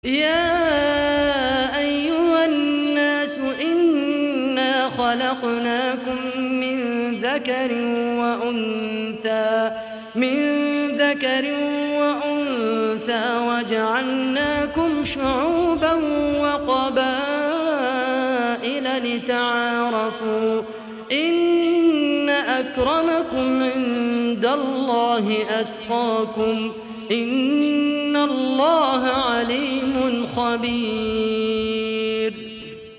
يا أيها الناس إنا خلقناكم من ذكر وأنثى وجعلناكم شعوبا وقبائل لتعارفوا إن أكرمكم عند الله أتقاكم إن الله عليم خبير.